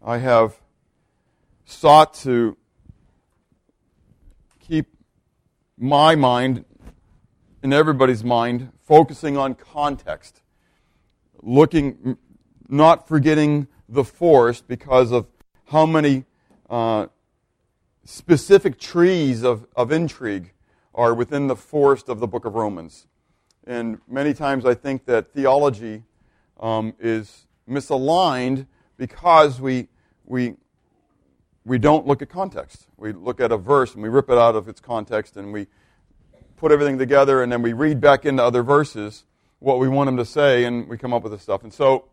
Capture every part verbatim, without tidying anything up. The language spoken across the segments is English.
I have sought to keep my mind and everybody's mind focusing on context, looking, not forgetting the forest because of how many uh, specific trees of, of intrigue are within the forest of the book of Romans. And many times I think that theology um, is misaligned because we we we don't look at context. We look at a verse and we rip it out of its context and we put everything together and then we read back into other verses what we want them to say and we come up with this stuff. And so,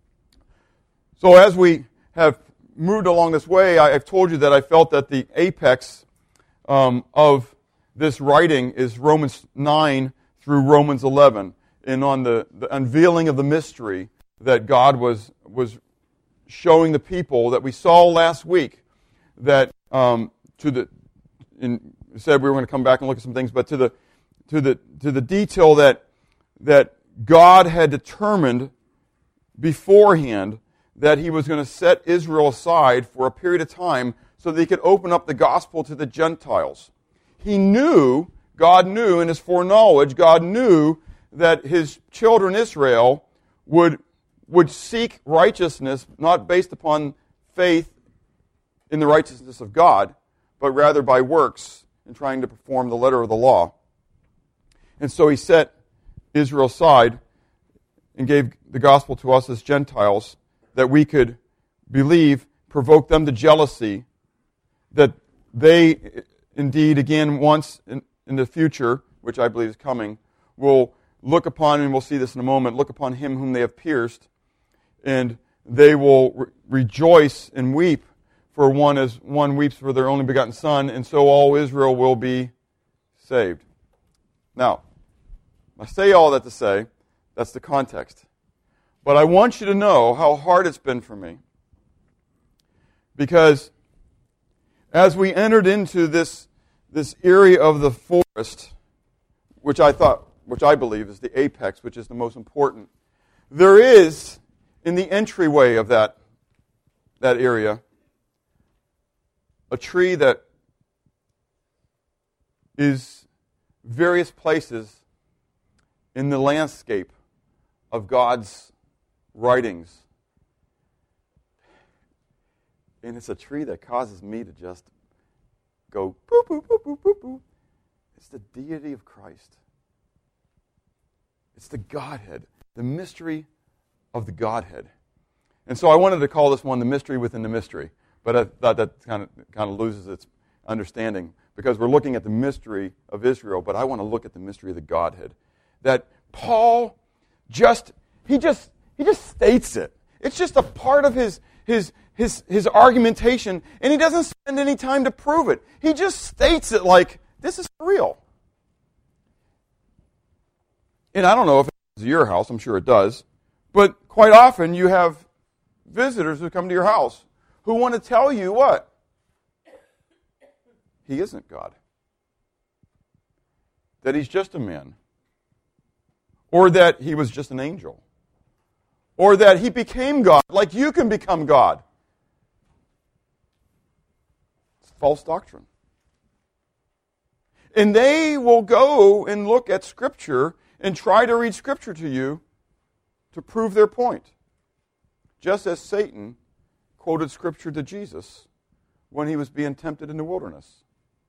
so as we have moved along this way, I, I've told you that I felt that the apex um, of this writing is Romans nine through Romans eleven, and on the, the unveiling of the mystery that God was was showing the people that we saw last week. That um, to the in, said we were going to come back and look at some things, but to the to the to the detail that that God had determined beforehand that He was going to set Israel aside for a period of time so that He could open up the gospel to the Gentiles. He knew, God knew in His foreknowledge, God knew that His children Israel would would seek righteousness not based upon faith in the righteousness of God, but rather by works in trying to perform the letter of the law. And so He set Israel aside and gave the gospel to us as Gentiles that we could believe, provoke them to jealousy, that they indeed, again, once in, in the future, which I believe is coming, will look upon, and we'll see this in a moment, look upon Him whom they have pierced, and they will re- rejoice and weep for one as one weeps for their only begotten Son, and so all Israel will be saved. Now, I say all that to say, that's the context. But I want you to know how hard it's been for me. Because as we entered into this, this area of the forest, which I thought, which I believe is the apex, which is the most important, there is, in the entryway of that, that area, a tree that is various places in the landscape of God's writings. And it's a tree that causes me to just go boop, boop, boop, boop, boop, boop. It's the deity of Christ. It's the Godhead, the mystery of the Godhead. And so I wanted to call this one the mystery within the mystery, but I thought that kind of kind of loses its understanding because we're looking at the mystery of Israel, but I want to look at the mystery of the Godhead. That Paul just he just he just states it. It's just a part of his his his his argumentation, and he doesn't spend any time to prove it. He just states it like this is real. And I don't know if it's your house, I'm sure it does, but quite often you have visitors who come to your house who want to tell you what? He isn't God. That He's just a man. Or that He was just an angel. Or that He became God, like you can become God. It's false doctrine. And they will go and look at Scripture and try to read Scripture to you to prove their point. Just as Satan quoted Scripture to Jesus when He was being tempted in the wilderness.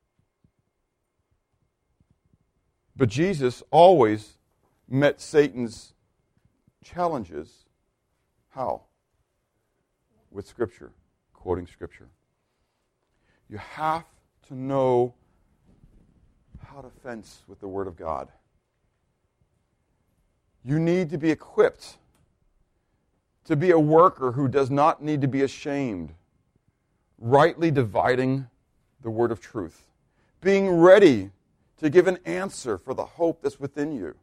But Jesus always met Satan's challenges. How? With Scripture, quoting Scripture. You have to know how to fence with the Word of God. You need to be equipped to be a worker who does not need to be ashamed, rightly dividing the word of truth, being ready to give an answer for the hope that's within you.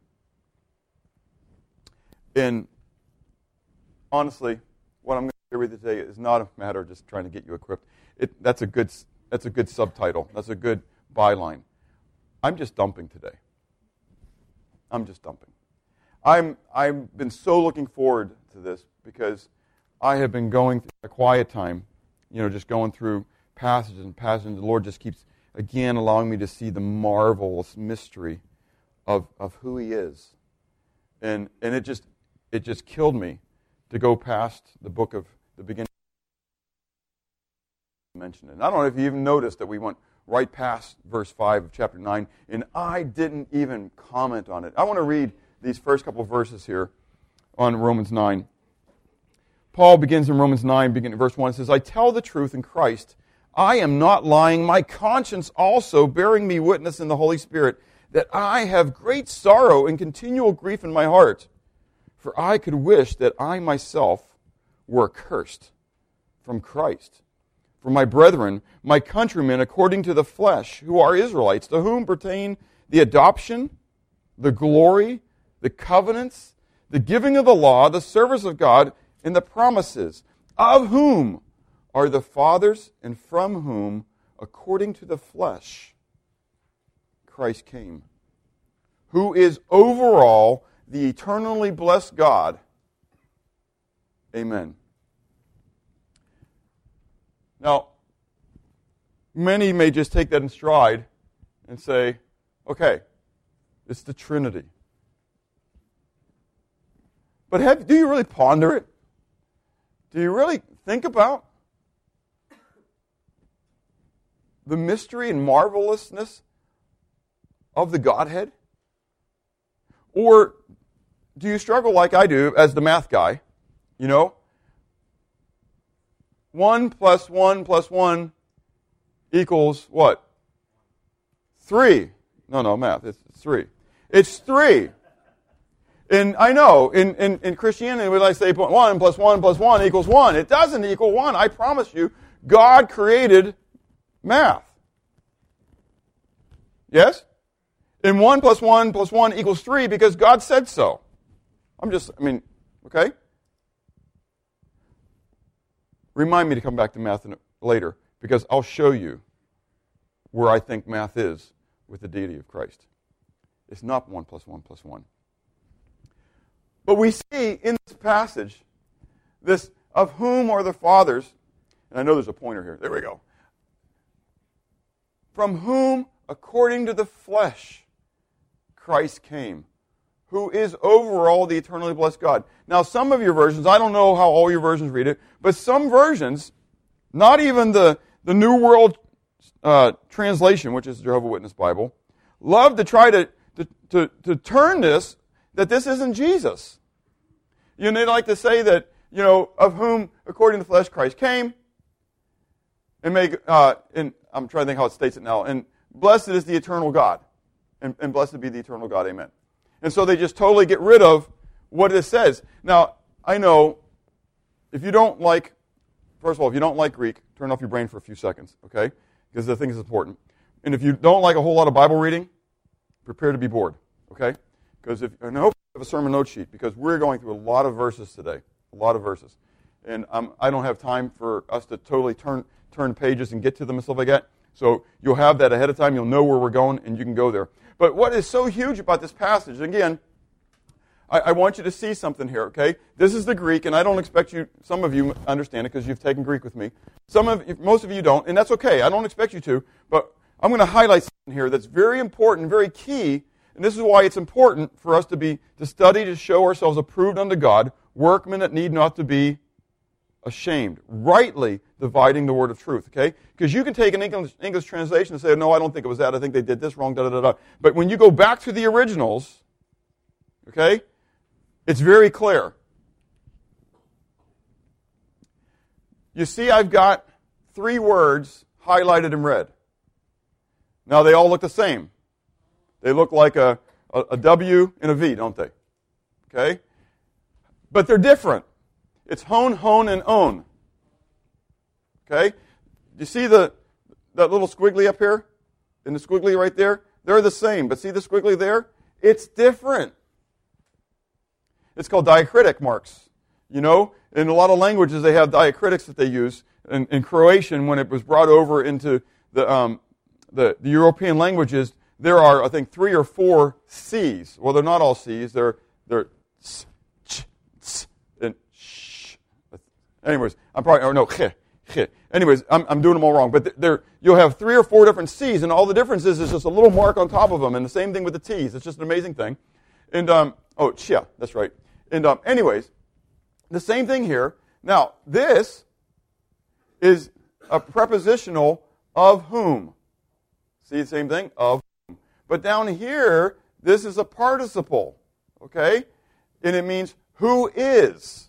And honestly, what I'm going to share with you today is not a matter of just trying to get you equipped. It, that's a good that's a good subtitle. That's a good byline. I'm just dumping today. I'm just dumping. I'm, I've been so looking forward to this because I have been going through a quiet time you know, just going through passages and passages, the Lord just keeps, again, allowing me to see the marvelous mystery of, of who He is. And and it just it just killed me to go past the book of the beginning. Mention it. And I don't know if you even noticed that we went right past verse five of chapter nine, and I didn't even comment on it. I want to read these first couple of verses here on Romans nine. Paul begins in Romans nine, beginning at verse one. It says, I tell the truth in Christ. I am not lying. My conscience also bearing me witness in the Holy Spirit that I have great sorrow and continual grief in my heart. For I could wish that I myself were accursed from Christ. For my brethren, my countrymen, according to the flesh, who are Israelites, to whom pertain the adoption, the glory, the covenants, the giving of the law, the service of God, and the promises, of whom are the fathers, and from whom, according to the flesh, Christ came, who is over all the eternally blessed God. Amen. Now, many may just take that in stride and say, okay, it's the Trinity. But have, do you really ponder it? Do you really think about the mystery and marvelousness of the Godhead? Or do you struggle like I do as the math guy? You know, one plus one plus one equals what? Three. No, no, math. It's three. It's three. And I know, in, in, in Christianity, when I say one plus one plus one equals one, it doesn't equal one. I promise you, God created math. Yes? And one plus one plus one equals three because God said so. I'm just, I mean, okay? Remind me to come back to math later because I'll show you where I think math is with the deity of Christ. It's not one plus one plus one. But we see in this passage, this of whom are the fathers, and I know there's a pointer here. There we go. From whom, according to the flesh, Christ came, who is over all the eternally blessed God. Now, some of your versions, I don't know how all your versions read it, but some versions, not even the, the New World uh, Translation, which is the Jehovah's Witness Bible, love to try to, to, to, to turn this, that this isn't Jesus. You know, they like to say that, you know, of whom, according to the flesh, Christ came, and make, uh, and I'm trying to think how it states it now, and blessed is the eternal God, and, and blessed be the eternal God, amen. And so they just totally get rid of what it says. Now, I know, if you don't like, first of all, if you don't like Greek, turn off your brain for a few seconds, okay? Because the thing is important. And if you don't like a whole lot of Bible reading, prepare to be bored, okay? Because if, and I hope you have a sermon note sheet, because we're going through a lot of verses today, a lot of verses. And um, I don't have time for us to totally turn turn pages and get to them and stuff like that. So you'll have that ahead of time. You'll know where we're going, and you can go there. But what is so huge about this passage, again, I, I want you to see something here, okay? This is the Greek, and I don't expect you, some of you understand it because you've taken Greek with me. Some of, most of you don't, and that's okay. I don't expect you to, but I'm going to highlight something here that's very important, very key, and this is why it's important for us to be to study to show ourselves approved unto God, workmen that need not to be ashamed, rightly dividing the word of truth, okay? Because you can take an English, English translation and say, no, I don't think it was that. I think they did this wrong, da da da da. But when you go back to the originals, okay, it's very clear. You see, I've got three words highlighted in red. Now, they all look the same. They look like a, a, a W and a V, don't they? Okay? But they're different. It's hone, hone, and own. Okay? Do you see the that little squiggly up here? And the squiggly right there? They're the same. But see the squiggly there? It's different. It's called diacritic marks. You know? In a lot of languages, they have diacritics that they use. In, in Croatian, when it was brought over into the, um, the, the European languages, there are, I think, three or four C's. Well, they're not all C's. They're, they're ch, ch, ch, and sh. Anyways, I'm probably, or no, ch, Anyways, I'm, I'm doing them all wrong. But there, you'll have three or four different C's, and all the difference is, is just a little mark on top of them. And the same thing with the T's. It's just an amazing thing. And, um, oh, chia, that's right. And um, anyways, the same thing here. Now, this is a prepositional of whom. See the same thing? Of whom. But down here, this is a participle. Okay? And it means who is.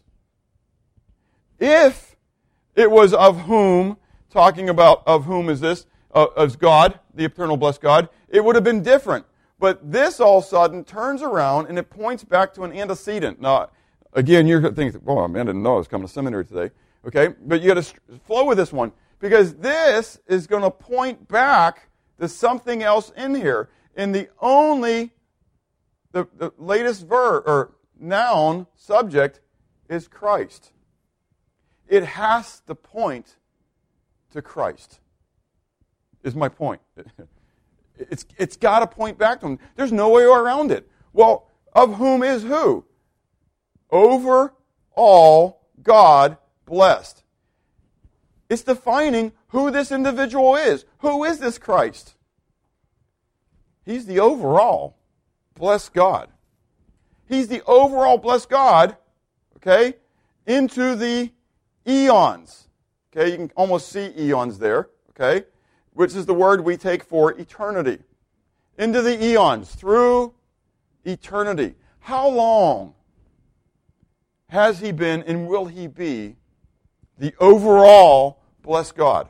If it was of whom, talking about of whom is this, uh, as God, the eternal blessed God, it would have been different. But this all of a sudden turns around and it points back to an antecedent. Now, again, you're thinking, oh, man, I didn't know I was coming to seminary today. Okay? But you got to flow with this one. Because this is going to point back to something else in here. And the only, the, the latest verb, or noun, subject, is Christ. It has to point to Christ, is my point. It's, it's got to point back to him. There's no way around it. Well, of whom is who? Over all God blessed. It's defining who this individual is. Who is this Christ? He's the overall blessed God. He's the overall blessed God, okay, into the eons. Okay, you can almost see eons there, okay, which is the word we take for eternity. Into the eons, through eternity. How long has he been and will he be the overall blessed God?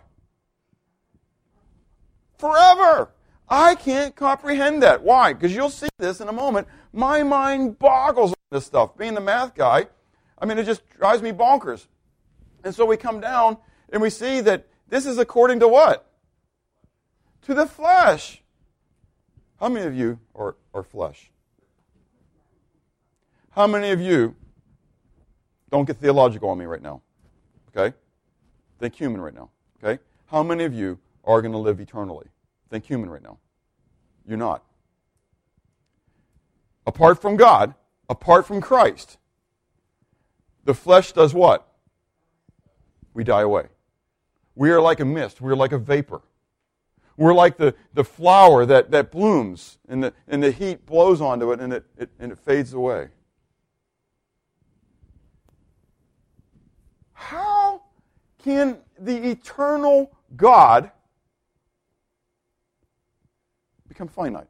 Forever. I can't comprehend that. Why? Because you'll see this in a moment. My mind boggles on this stuff. Being the math guy, I mean, it just drives me bonkers. And so we come down and we see that this is according to what? To the flesh. How many of you are, are flesh? How many of you, don't get theological on me right now, okay? Think human right now, okay? How many of you are going to live eternally? Think human right now. You're not. Apart from God, apart from Christ, the flesh does what? We die away. We are like a mist. We are like a vapor. We're like the, the flower that, that blooms and the, and the heat blows onto it and it, it and it fades away. How can the eternal God become finite?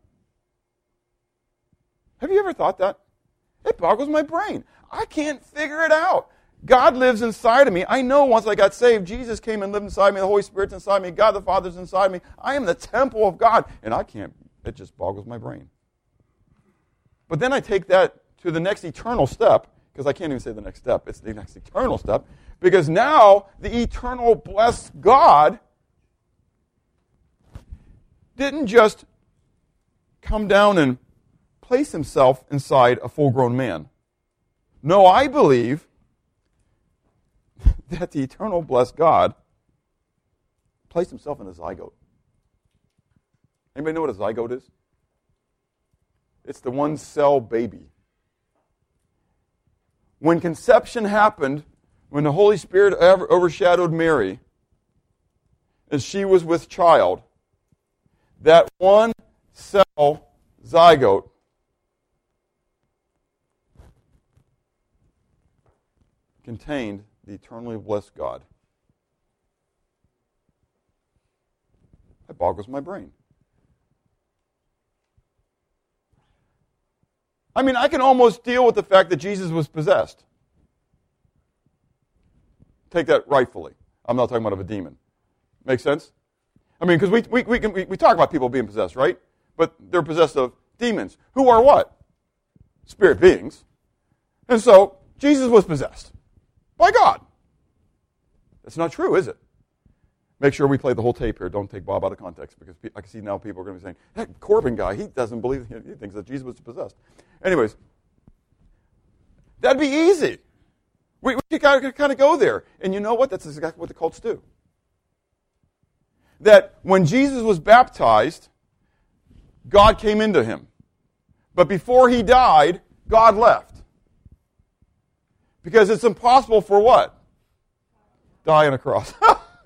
Have you ever thought that? It boggles my brain. I can't figure it out. God lives inside of me. I know once I got saved, Jesus came and lived inside me. The Holy Spirit's inside me. God the Father's inside me. I am the temple of God. And I can't, it just boggles my brain. But then I take that to the next eternal step, because I can't even say the next step. It's the next eternal step. Because now the eternal blessed God didn't just come down and place himself inside a full-grown man. No, I believe that the eternal blessed God placed himself in a zygote. Anybody know what a zygote is? It's the one-cell baby. When conception happened, when the Holy Spirit overshadowed Mary, and she was with child, that one-cell zygote contained the eternally blessed God. That boggles my brain. I mean, I can almost deal with the fact that Jesus was possessed. Take that rightfully. I'm not talking about of a demon. Make sense? I mean, because we, we, we, can, we, we talk about people being possessed, right? But they're possessed of demons. Who are what? Spirit beings. And so, Jesus was possessed. By God. That's not true, is it? Make sure we play the whole tape here. Don't take Bob out of context, because I can see now people are going to be saying, that Corbin guy, he doesn't believe, he thinks that Jesus was possessed. Anyways, that'd be easy. We, we got to kind of go there. And you know what? That's exactly what the cults do. That when Jesus was baptized, God came into him. But before he died, God left. Because it's impossible for what? Die on a cross.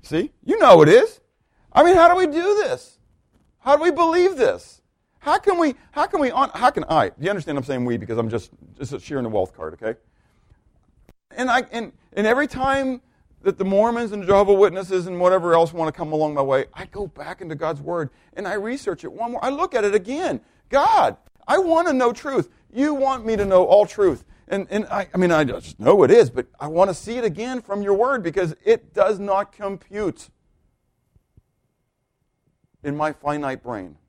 See? You know it is. I mean, how do we do this? How do we believe this? How can we, how can we, how can I, do you understand I'm saying we because I'm just, just sharing the wealth card, okay? And I, and, and every time that the Mormons and the Jehovah's Witnesses and whatever else want to come along my way, I go back into God's Word and I research it one more. I look at it again. God, I want to know truth. You want me to know all truth. And, and I, I mean, I just know it is, but I want to see it again from your Word because it does not compute in my finite brain.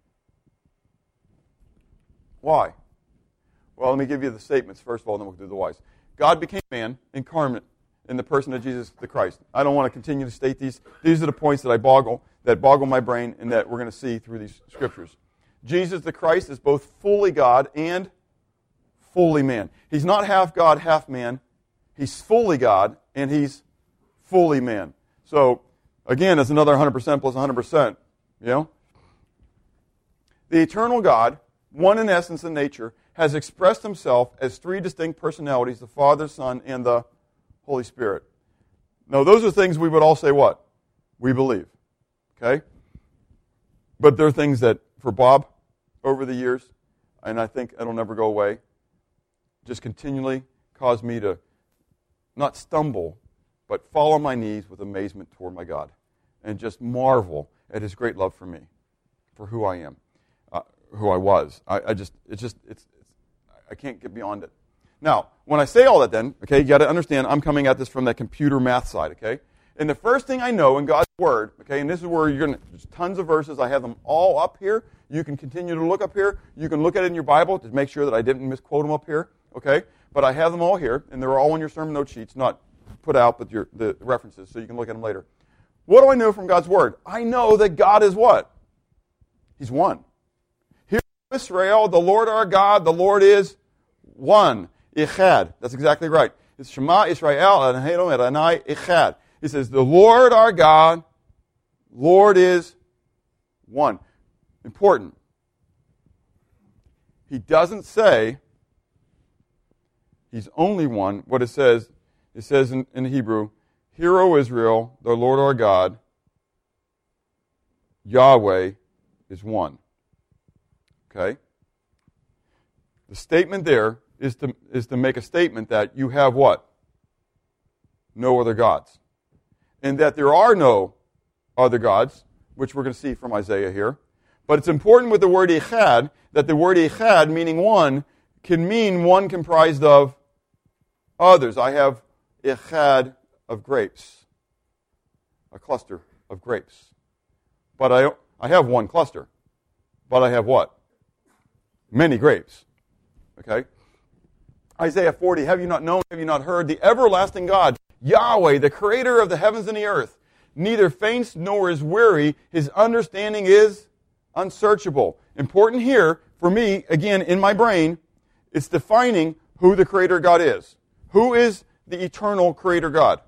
Why? Well, let me give you the statements first of all, and then we'll do the whys. God became man, incarnate, in the person of Jesus the Christ. I don't want to continue to state these. These are the points that I boggle, that boggle my brain, and that we're going to see through these scriptures. Jesus the Christ is both fully God and fully man. He's not half God, half man. He's fully God, and he's fully man. So, again, it's another one hundred percent plus one hundred percent. You know? The eternal God, one in essence and nature, has expressed himself as three distinct personalities, the Father, Son, and the Holy Spirit. Now, those are things we would all say what? We believe. Okay? But there are things that, for Bob, over the years, and I think it'll never go away, just continually cause me to not stumble, but fall on my knees with amazement toward my God and just marvel at his great love for me, for who I am, uh, who I was. I, I just, it's just, it's, it's, I can't get beyond it. Now, when I say all that then, okay, you got to understand I'm coming at this from that computer math side, okay? And the first thing I know in God's Word, okay, and this is where you're going to, there's tons of verses. I have them all up here. You can continue to look up here. You can look at it in your Bible to make sure that I didn't misquote them up here, okay? But I have them all here, and they're all on your sermon note sheets, not put out, but your, the references, so you can look at them later. What do I know from God's Word? I know that God is what? He's one. Hear, Israel, the Lord our God, the Lord is one. Echad. That's exactly right. It's Shema Israel Eloheinu Adonai Echad. He says, the Lord our God, Lord is one. Important. He doesn't say he's only one. What it says, it says in, in Hebrew, Hear, O Israel, the Lord our God, Yahweh is one. Okay? The statement there is to, is to make a statement that you have what? No other gods. And that there are no other gods, which we're going to see from Isaiah here. But it's important with the word echad, that the word echad, meaning one, can mean one comprised of others. I have echad of grapes, a cluster of grapes. But I, I have one cluster. But I have what? Many grapes. Okay? Isaiah forty, have you not known, have you not heard, the everlasting God, Yahweh, the creator of the heavens and the earth, neither faints nor is weary, his understanding is unsearchable. Important here, for me, again, in my brain, it's defining who the creator God is. Who is the eternal creator God?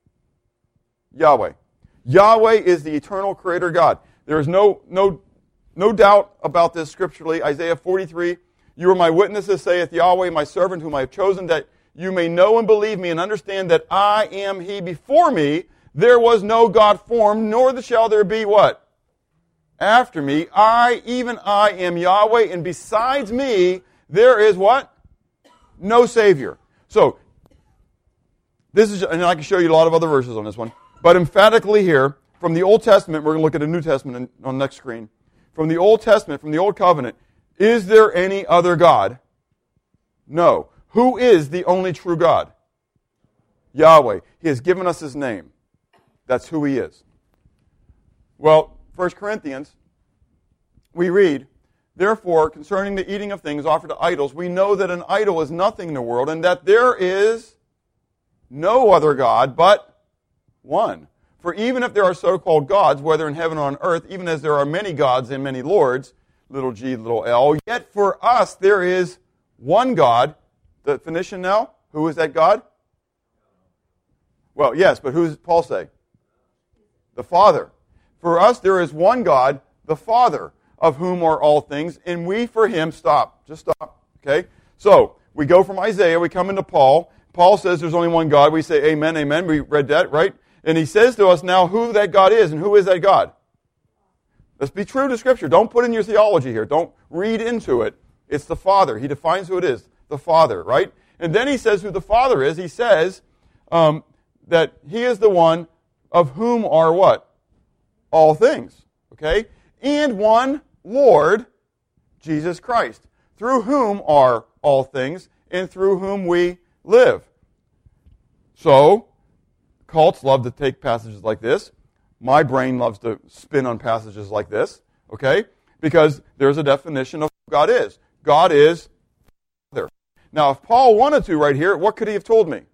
Yahweh. Yahweh is the eternal creator God. There is no, no, no doubt about this scripturally. Isaiah forty-three, you are my witnesses, saith Yahweh, my servant whom I have chosen, that you may know and believe me and understand that I am he. Before me there was no God formed, nor shall there be what? After me. I, even I, am Yahweh, and besides me there is what? No Savior. So, this is, and I can show you a lot of other verses on this one, but emphatically here, from the Old Testament, we're going to look at a New Testament on the next screen. From the Old Testament, from the Old Covenant, is there any other God? No. Who is the only true God? Yahweh. He has given us his name. That's who he is. Well, First Corinthians, we read, Therefore, concerning the eating of things offered to idols, we know that an idol is nothing in the world, and that there is no other God but one. For even if there are so-called gods, whether in heaven or on earth, even as there are many gods and many lords, little g, little l, yet for us there is one God. The definition now, who is that God? Well, yes, but who does Paul say? The Father. For us there is one God, the Father, of whom are all things, and we for him, stop, just stop, okay? So, we go from Isaiah, we come into Paul. Paul says there's only one God. We say amen, amen. We read that, right? And he says to us now who that God is, and who is that God? Let's be true to Scripture. Don't put in your theology here. Don't read into it. It's the Father. He defines who it is, the Father, right? And then he says who the Father is. He says um, that he is the one of whom are what? All things, okay? And one Lord, Jesus Christ, through whom are all things, and through whom we live. So, cults love to take passages like this. My brain loves to spin on passages like this, okay? Because there's a definition of who God is. God is Father. Now, if Paul wanted to right here, what could he have told me?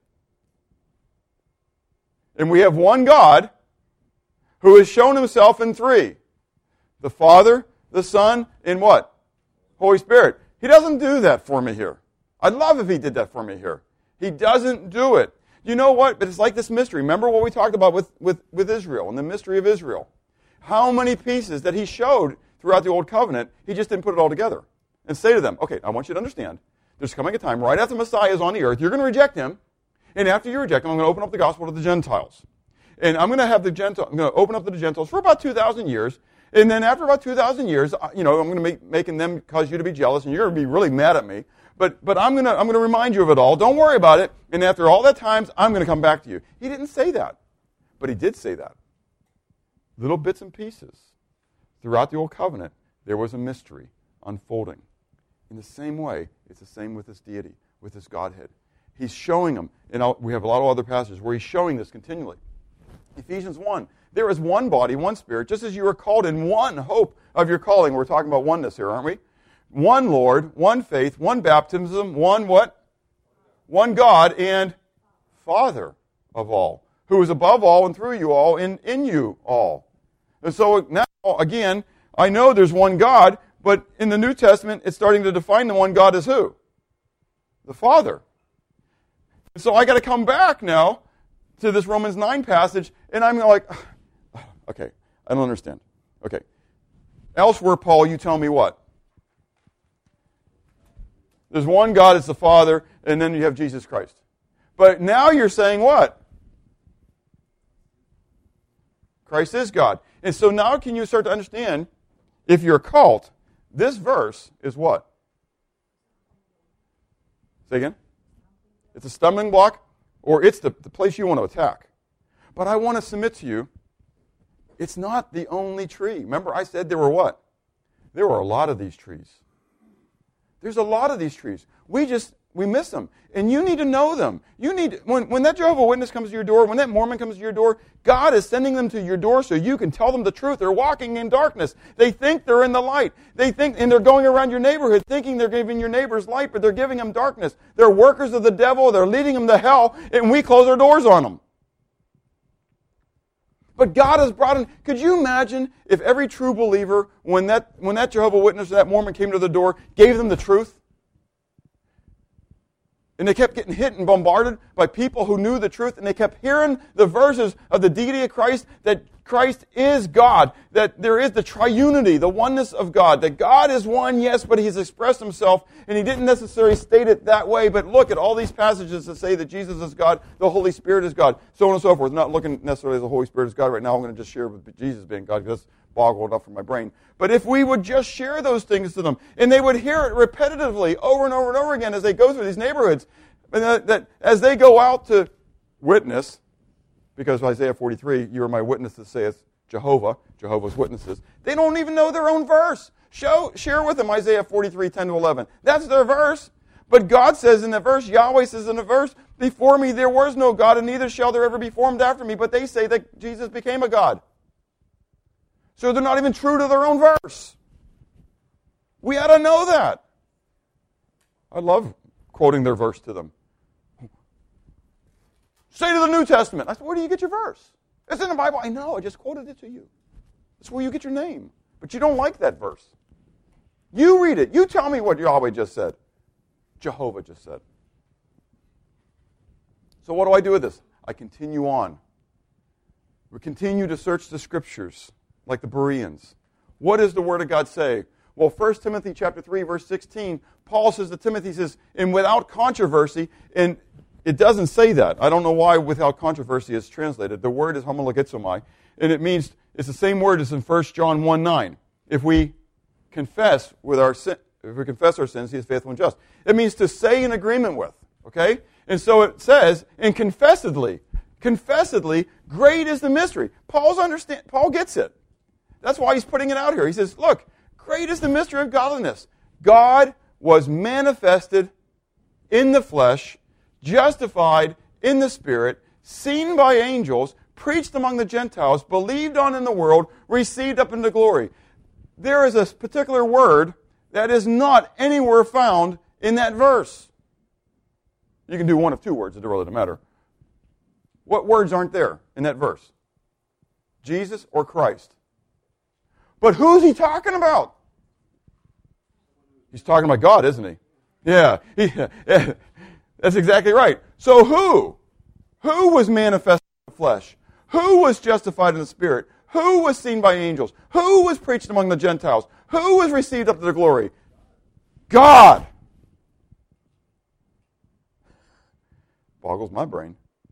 And we have one God who has shown himself in three. The Father, the Son, and what? Holy Spirit. He doesn't do that for me here. I'd love if he did that for me here. He doesn't do it. You know what? But it's like this mystery. Remember what we talked about with, with, with Israel and the mystery of Israel. How many pieces that he showed throughout the Old Covenant, he just didn't put it all together. And say to them, okay, I want you to understand, there's coming a time right after Messiah is on the earth, you're going to reject him, and after you reject him, I'm going to open up the gospel to the Gentiles. And I'm going to have the Gentiles, I'm going to open up to the Gentiles for about two thousand years, and then after about two thousand years, you know, I'm going to make making them cause you to be jealous, and you're going to be really mad at me. But but I'm going to I'm going to remind you of it all. Don't worry about it. And after all that times, I'm going to come back to you. He didn't say that, but he did say that. Little bits and pieces throughout the Old Covenant, there was a mystery unfolding. In the same way, it's the same with this deity, with this Godhead. He's showing them, and I'll, we have a lot of other passages where he's showing this continually. Ephesians one. There is one body, one Spirit, just as you are called in one hope of your calling. We're talking about oneness here, aren't we? One Lord, one faith, one baptism, one what? One God and Father of all, who is above all and through you all and in you all. And so now, again, I know there's one God, but in the New Testament, it's starting to define the one God as who? The Father. And so I got to come back now to this Romans nine passage, and I'm like, okay, I don't understand. Okay. Elsewhere, Paul, you tell me what? There's one God, it's the Father, and then you have Jesus Christ. But now you're saying what? Christ is God. And so now can you start to understand, if you're a cult, this verse is what? Say again? It's a stumbling block, or it's the, the place you want to attack. But I want to submit to you, it's not the only tree. Remember I said there were what? There were a lot of these trees. There's a lot of these trees. We just, we miss them. And you need to know them. You need, when, when that Jehovah's Witness comes to your door, when that Mormon comes to your door, God is sending them to your door so you can tell them the truth. They're walking in darkness. They think they're in the light. They think, and they're going around your neighborhood thinking they're giving your neighbors light, but they're giving them darkness. They're workers of the devil. They're leading them to hell, and we close our doors on them. But God has brought in, could you imagine if every true believer, when that, when that Jehovah's Witness or that Mormon came to the door, gave them the truth? And they kept getting hit and bombarded by people who knew the truth, and they kept hearing the verses of the deity of Christ, that Christ is God, that there is the triunity, the oneness of God, that God is one, yes, but He's expressed Himself, and He didn't necessarily state it that way, but look at all these passages that say that Jesus is God, the Holy Spirit is God, so on and so forth. Not looking necessarily at the Holy Spirit as God right now, I'm going to just share with Jesus being God, because that's boggled enough for my brain. But if we would just share those things to them, and they would hear it repetitively over and over and over again as they go through these neighborhoods, and that, that as they go out to witness, because Isaiah forty-three, you are my witnesses, saith Jehovah, Jehovah's Witnesses, they don't even know their own verse. Show, share with them Isaiah forty-three, ten to eleven. That's their verse. But God says in the verse, Yahweh says in the verse, before me there was no God, and neither shall there ever be formed after me. But they say that Jesus became a God. So they're not even true to their own verse. We ought to know that. I love quoting their verse to them. Say to the New Testament. I said, where do you get your verse? It's in the Bible. I know, I just quoted it to you. That's where you get your name. But you don't like that verse. You read it. You tell me what Yahweh just said. Jehovah just said. So what do I do with this? I continue on. We continue to search the Scriptures, like the Bereans. What does the Word of God say? Well, First Timothy chapter three, verse sixteen, Paul says to Timothy, he says, and without controversy, and it doesn't say that. I don't know why without controversy it's translated. The word is homologizomai, and it means, it's the same word as in First John one nine. If we confess with our sin, if we confess our sins, he is faithful and just. It means to say in agreement with, okay? And so it says, and confessedly, confessedly, great is the mystery. Paul's understand, Paul gets it. That's why he's putting it out here. He says, look, great is the mystery of godliness. God was manifested in the flesh, justified in the Spirit, seen by angels, preached among the Gentiles, believed on in the world, received up into glory. There is a particular word that is not anywhere found in that verse. You can do one of two words, it really doesn't matter. What words aren't there in that verse? Jesus or Christ? But who's he talking about? He's talking about God, isn't he? Yeah, he, yeah, that's exactly right. So who? Who was manifested in the flesh? Who was justified in the Spirit? Who was seen by angels? Who was preached among the Gentiles? Who was received up to the glory? God. Boggles my brain.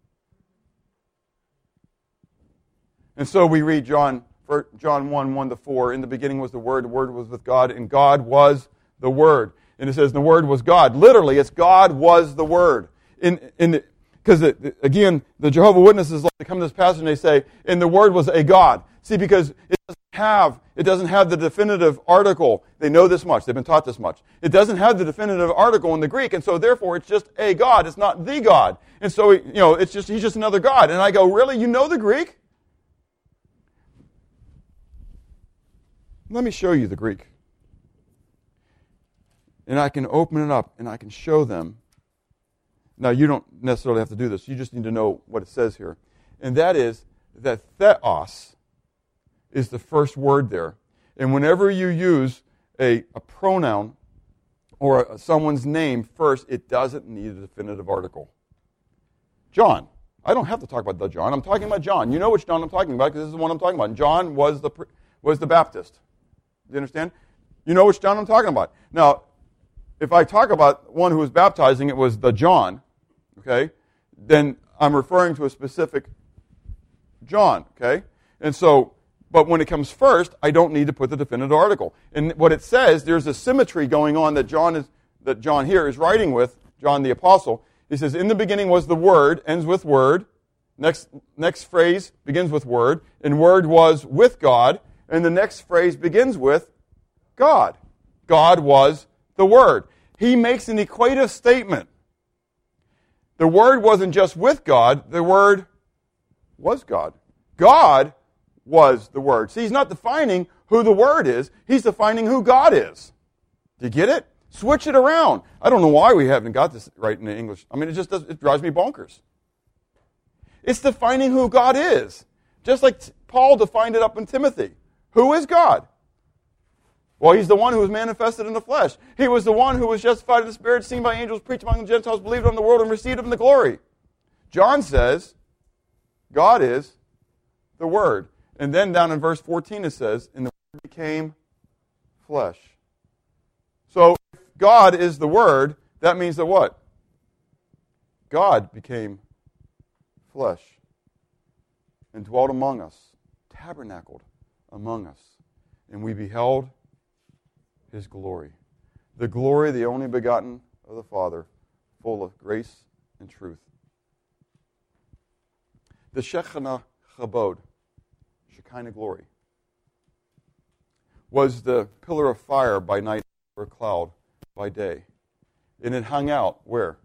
And so we read John, John one, one to four. In the beginning was the Word, the Word was with God, and God was the Word. And it says the Word was God. Literally, it's God was the Word. In in because again, the Jehovah's Witnesses like to come to this passage and they say, and the Word was a God. See, because it doesn't have it doesn't have the definitive article. They know this much. They've been taught this much. It doesn't have the definitive article in the Greek, and so therefore it's just a God. It's not the God. And so you know, it's just he's just another God. And I go, really? You know the Greek? Let me show you the Greek. And I can open it up and I can show them. Now, you don't necessarily have to do this. You just need to know what it says here. And that is that theos is the first word there. And whenever you use a, a pronoun or a, someone's name first, it doesn't need a definitive article. John. I don't have to talk about the John. I'm talking about John. You know which John I'm talking about because this is the one I'm talking about. And John was the was the Baptist. Do you understand? You know which John I'm talking about. Now, if I talk about one who was baptizing, it was the John, okay, then I'm referring to a specific John, okay? And so, but when it comes first, I don't need to put the definitive article. And what it says, there's a symmetry going on that John is that John here is writing with, John the Apostle. He says, in the beginning was the Word, ends with Word. Next, next phrase begins with Word. And Word was with God. And the next phrase begins with God. God was the Word. He makes an equative statement. The Word wasn't just with God. The Word was God. God was the Word. See, he's not defining who the Word is. He's defining who God is. Do you get it? Switch it around. I don't know why we haven't got this right in the English. I mean, it just does, it drives me bonkers. It's defining who God is. Just like Paul defined it up in Timothy. Who is God? Well, he's the one who was manifested in the flesh. He was the one who was justified in the Spirit, seen by angels, preached among the Gentiles, believed on the world, and received him the glory. John says, God is the Word. And then down in verse fourteen it says, and the Word became flesh. So if God is the Word, that means that what? God became flesh and dwelt among us, tabernacled among us, and we beheld his glory. The glory of the only begotten of the Father, full of grace and truth. The Shekinah Chabod, Shekinah glory, was the pillar of fire by night or a cloud by day. And it hung out where?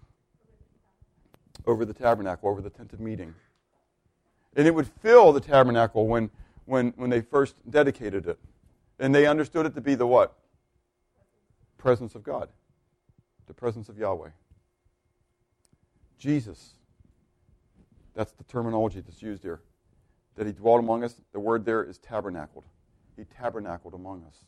Over the tabernacle, over the tent of meeting. And it would fill the tabernacle when, when, when they first dedicated it. And they understood it to be the what? Presence of God. The presence of Yahweh. Jesus. That's the terminology that's used here. That he dwelt among us. The word there is tabernacled. He tabernacled among us.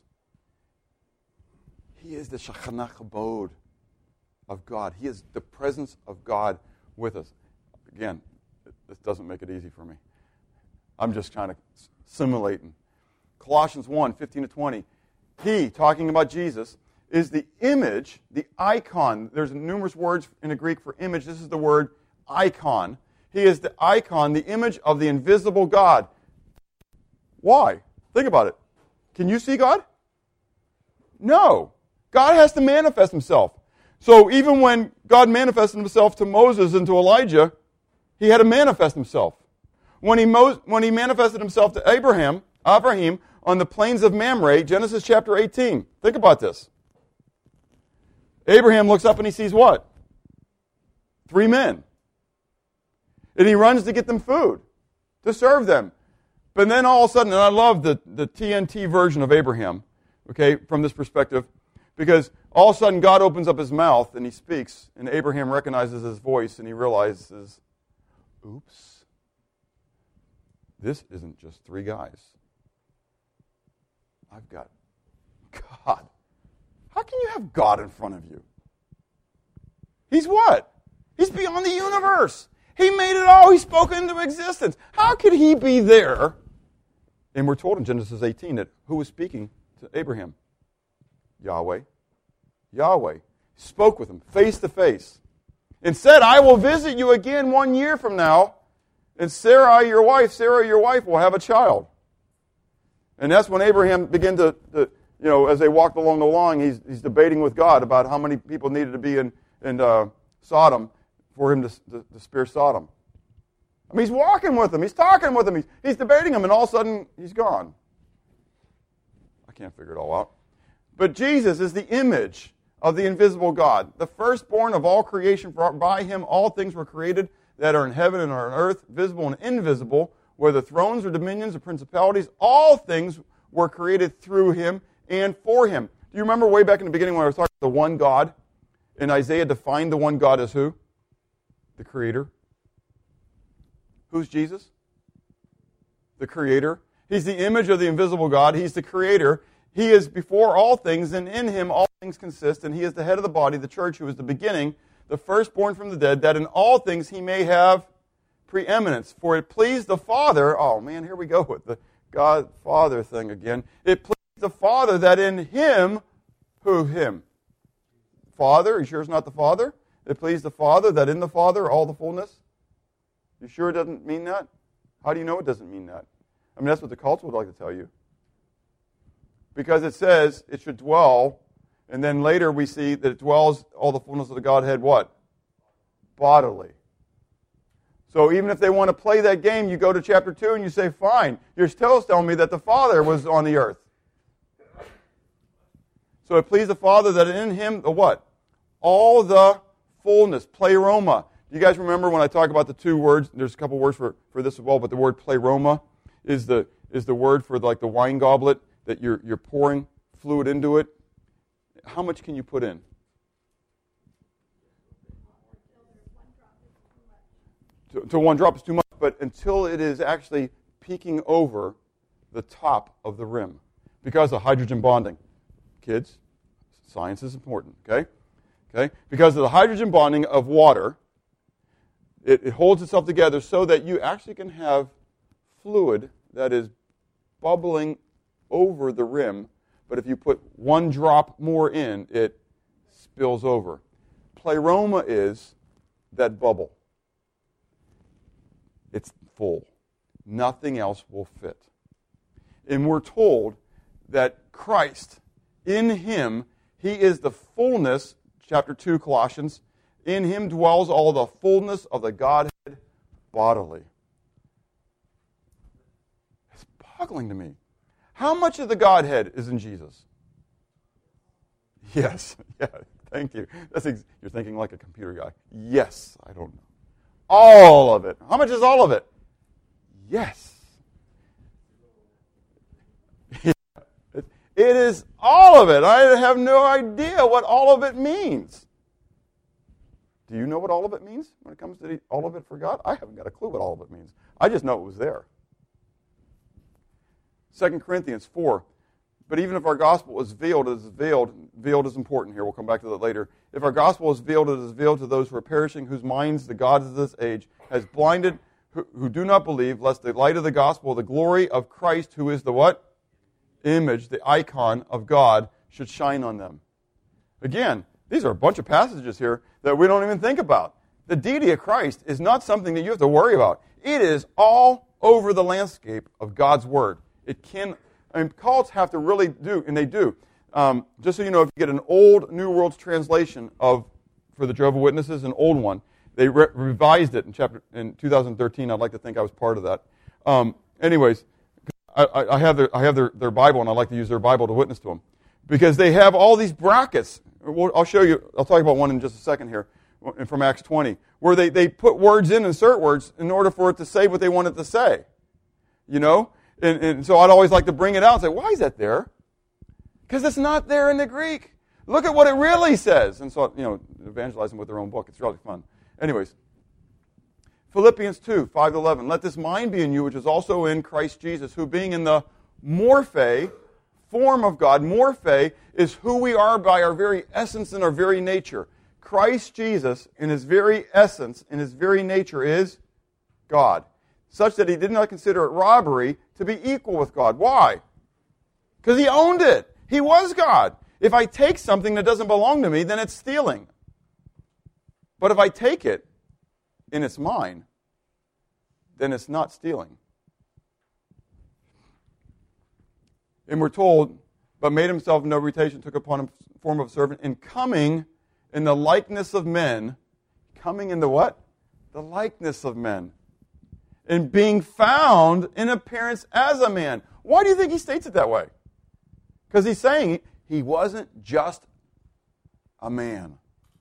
He is the Shekinah Chabod of God. He is the presence of God with us. Again, this doesn't make it easy for me. I'm just kind of simulating. Colossians one, fifteen to twenty. He, talking about Jesus, is the image, the icon. There's numerous words in the Greek for image. This is the word icon. He is the icon, the image of the invisible God. Why? Think about it. Can you see God? No. God has to manifest himself. So even when God manifested himself to Moses and to Elijah, he had to manifest himself. When he, mo- when he manifested himself to Abraham, Abraham, on the plains of Mamre, Genesis chapter eighteen. Think about this. Abraham looks up and he sees what? Three men. And he runs to get them food, to serve them. But then all of a sudden, and I love the, the T N T version of Abraham, okay, from this perspective, because all of a sudden God opens up his mouth and he speaks, and Abraham recognizes his voice and he realizes, oops, this isn't just three guys. I've got God. How can you have God in front of you? He's what? He's beyond the universe. He made it all. He spoke into existence. How could he be there? And we're told in Genesis eighteen that who was speaking to Abraham? Yahweh. Yahweh spoke with him face to face and said, I will visit you again one year from now, and Sarah, your wife, Sarah, your wife, will have a child. And that's when Abraham began to, to you know, as they walked along the line, he's, he's debating with God about how many people needed to be in, in uh, Sodom for him to, to, to spare Sodom. I mean, he's walking with him. He's talking with him. He's, he's debating him, and all of a sudden, he's gone. I can't figure it all out. But Jesus is the image of the invisible God, the firstborn of all creation. For by him all things were created that are in heaven and are on earth, visible and invisible, whether thrones or dominions or principalities. All things were created through him and for him. Do you remember way back in the beginning when I was talking about the one God? And Isaiah defined the one God as who? The Creator. Who's Jesus? The Creator. He's the image of the invisible God. He's the Creator. He is before all things, and in him all things consist, and he is the head of the body, the church, who is the beginning, the firstborn from the dead, that in all things he may have preeminence. For it pleased the Father, oh man, here we go with the God Father thing again. It pleased the Father that in him, who him? Father, you sure it's not the Father? It pleased the Father that in the Father all the fullness? You sure it doesn't mean that? How do you know it doesn't mean that? I mean, that's what the cults would like to tell you. Because it says it should dwell, and then later we see that it dwells all the fullness of the Godhead, what? Bodily. So even if they want to play that game, you go to chapter two and you say, fine, you're still telling me that the Father was on the earth. So it pleased the Father that in him, the what? All the fullness, pleroma. Do you guys remember when I talk about the two words? There's a couple words for, for this as well, but the word pleroma is the is the word for like the wine goblet that you're you're pouring fluid into it. How much can you put in? To, to one drop is too much, but until it is actually peeking over the top of the rim because of hydrogen bonding. Kids, science is important, okay? Okay? Because of the hydrogen bonding of water, it, it holds itself together so that you actually can have fluid that is bubbling over the rim, but if you put one drop more in, it spills over. Pleroma is that bubble. It's full. Nothing else will fit. And we're told that Christ, in him, he is the fullness, chapter two, Colossians, in him dwells all the fullness of the Godhead bodily. It's boggling to me. How much of the Godhead is in Jesus? Yes. Yeah, thank you. That's ex- You're thinking like a computer guy. Yes. I don't know. All of it. How much is all of it? Yes. It is all of it. I have no idea what all of it means. Do you know what all of it means when it comes to all of it for God? I haven't got a clue what all of it means. I just know it was there. Second Corinthians four. But even if our gospel is veiled, it is veiled. Veiled is important here. We'll come back to that later. If our gospel is veiled, it is veiled to those who are perishing, whose minds the God of this age has blinded, who, who do not believe, lest the light of the gospel, the glory of Christ, who is the what? Image, the icon of God, should shine on them. Again, these are a bunch of passages here that we don't even think about. The deity of Christ is not something that you have to worry about. It is all over the landscape of God's Word. It can, I mean, cults have to really do, and they do. Um, just so you know, if you get an old New World's translation of, for the Jehovah's Witnesses, an old one, they re- revised it in chapter in two thousand thirteen. I'd like to think I was part of that. Um, anyways, I, I have, their, I have their, their Bible, and I like to use their Bible to witness to them. Because they have all these brackets. I'll show you, I'll talk about one in just a second here, from Acts twenty, where they, they put words in, insert words, in order for it to say what they want it to say. You know? And, and so I'd always like to bring it out and say, why is that there? Because it's not there in the Greek. Look at what it really says. And so, you know, evangelizing with their own book, it's really fun. Anyways, Philippians two, five to eleven. Let this mind be in you, which is also in Christ Jesus, who being in the morphe, form of God, morphe, is who we are by our very essence and our very nature. Christ Jesus, in his very essence, in his very nature, is God, such that he did not consider it robbery to be equal with God. Why? Because he owned it. He was God. If I take something that doesn't belong to me, then it's stealing. But if I take it and it's mine, then it's not stealing. And we're told, but made himself no reputation, took upon him the form of a servant, and coming in the likeness of men, coming in the what? The likeness of men. And being found in appearance as a man. Why do you think he states it that way? Because he's saying he wasn't just a man.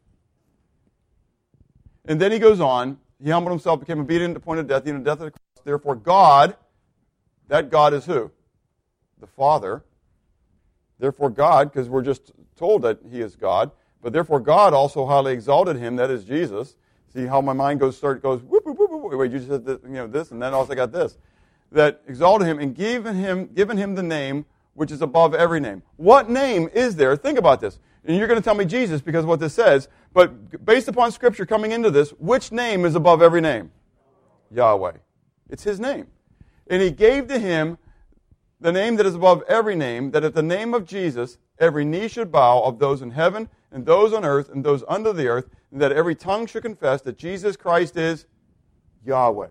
And then he goes on, he humbled himself, became obedient to the point of death, even the death of the cross. Therefore God, that God is who? The Father. Therefore God, because we're just told that he is God, but therefore God also highly exalted him, that is Jesus. See how my mind goes, start goes, whoop, whoop, whoop, whoop. Wait, you just said this, you know, this, and then also got this. That exalted him and given him, given him the name which is above every name. What name is there? Think about this. And you're going to tell me Jesus because of what this says, but based upon Scripture coming into this, which name is above every name? Yahweh. It's his name. And he gave to him the name that is above every name, that at the name of Jesus, every knee should bow, of those in heaven, and those on earth, and those under the earth, and that every tongue should confess that Jesus Christ is Yahweh.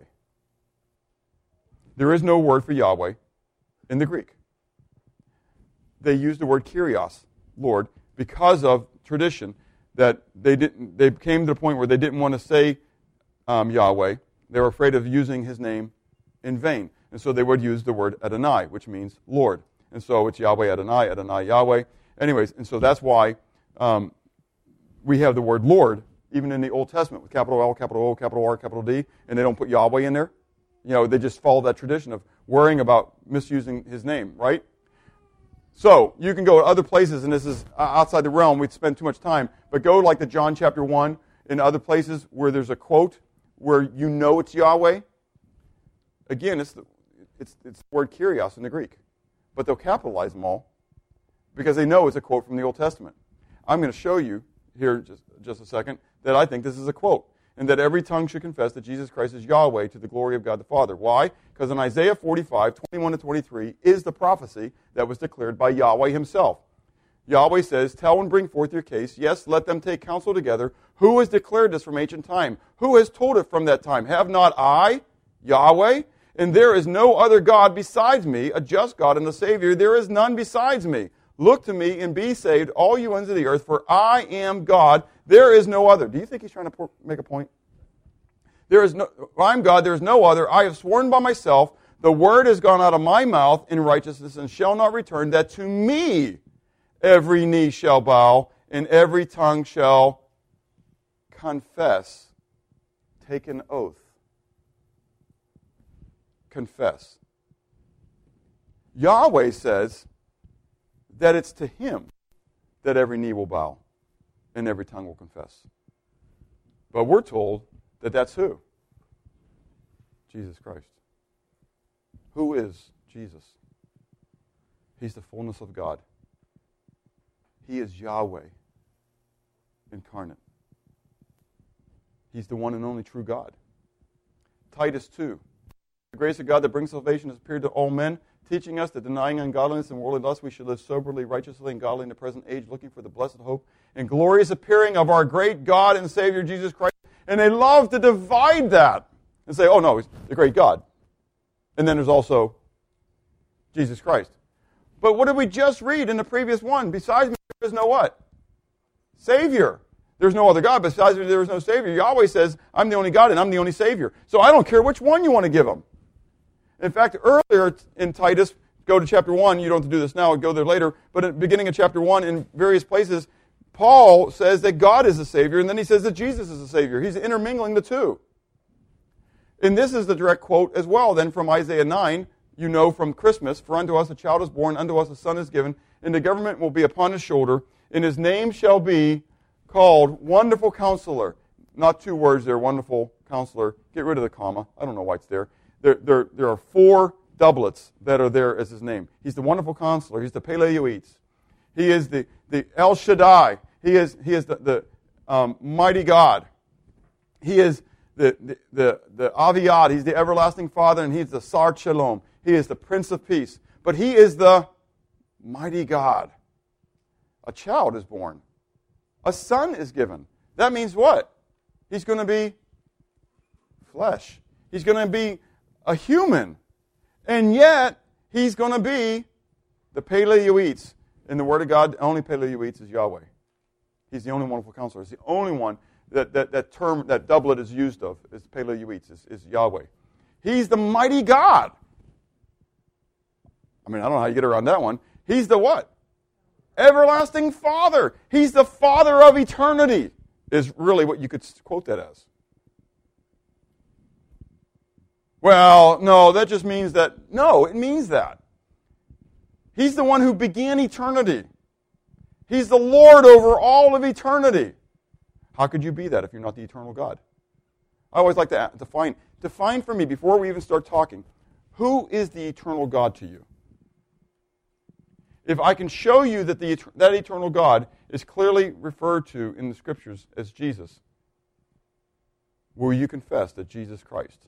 There is no word for Yahweh in the Greek. They use the word Kyrios, Lord, because of tradition, that they didn't. They came to the point where they didn't want to say um, Yahweh. They were afraid of using his name in vain. And so they would use the word Adonai, which means Lord. And so it's Yahweh Adonai, Adonai Yahweh. Anyways, and so that's why um, we have the word Lord, even in the Old Testament, with capital L, capital O, capital R, capital D, and they don't put Yahweh in there. You know, they just follow that tradition of worrying about misusing his name, right? So, you can go to other places, and this is outside the realm, we'd spend too much time, but go like to John chapter one, and other places where there's a quote, where you know it's Yahweh. Again, it's the, it's, it's the word Kyrios in the Greek. But they'll capitalize them all, because they know it's a quote from the Old Testament. I'm going to show you here just, just a second that I think this is a quote, and that every tongue should confess that Jesus Christ is Yahweh to the glory of God the Father. Why? Because in Isaiah forty-five, twenty-one to twenty-three is the prophecy that was declared by Yahweh himself. Yahweh says, tell and bring forth your case. Yes, let them take counsel together. Who has declared this from ancient time? Who has told it from that time? Have not I, Yahweh? And there is no other God besides me, a just God and the Savior. There is none besides me. Look to me and be saved, all you ends of the earth, for I am God. There is no other. Do you think he's trying to make a point? There is no, I'm God, there is no other. I have sworn by myself, the word has gone out of my mouth in righteousness and shall not return, that to me every knee shall bow and every tongue shall confess. Take an oath. Confess. Yahweh says that it's to him that every knee will bow and every tongue will confess. But we're told that that's who? Jesus Christ. Who is Jesus? He's the fullness of God. He is Yahweh incarnate. He's the one and only true God. Titus two. The grace of God that brings salvation has appeared to all men, teaching us that denying ungodliness and worldly lust, we should live soberly, righteously, and godly in the present age, looking for the blessed hope and glorious appearing of our great God and Savior, Jesus Christ. And they love to divide that and say, oh no, he's the great God. And then there's also Jesus Christ. But what did we just read in the previous one? Besides me, there is no what? Savior. There's no other God. Besides me, there is no Savior. Yahweh says, I'm the only God and I'm the only Savior. So I don't care which one you want to give him. In fact, earlier in Titus, go to chapter one. You don't have to do this now. Go there later. But at the beginning of chapter one, in various places, Paul says that God is the Savior, and then he says that Jesus is the Savior. He's intermingling the two. And this is the direct quote as well, then, from Isaiah nine. You know from Christmas, for unto us a child is born, unto us a son is given, and the government will be upon his shoulder, and his name shall be called Wonderful Counselor. Not two words there, Wonderful Counselor. Get rid of the comma. I don't know why it's there. There, there, there are four doublets that are there as his name. He's the Wonderful Counselor. He's the Pele Yoetz. He is the, the El Shaddai. He is, he is the, the um, mighty God. He is the, the, the, the Aviad. He's the everlasting Father, and he's the Sar Shalom. He is the Prince of Peace. But he is the mighty God. A child is born. A son is given. That means what? He's going to be flesh. He's going to be a human. And yet, he's going to be the Pele Yoetz. In the Word of God, the only Pele Yoetz is Yahweh. He's the only wonderful counselor. He's the only one that that, that term, that doublet is used of, is Pele Yoetz, is, is Yahweh. He's the mighty God. I mean, I don't know how you get around that one. He's the what? Everlasting Father. He's the Father of eternity, is really what you could quote that as. Well, no, that just means that, no, it means that. He's the one who began eternity. He's the Lord over all of eternity. How could you be that if you're not the eternal God? I always like to define, define for me, before we even start talking, who is the eternal God to you? If I can show you that the that eternal God is clearly referred to in the Scriptures as Jesus, will you confess that Jesus Christ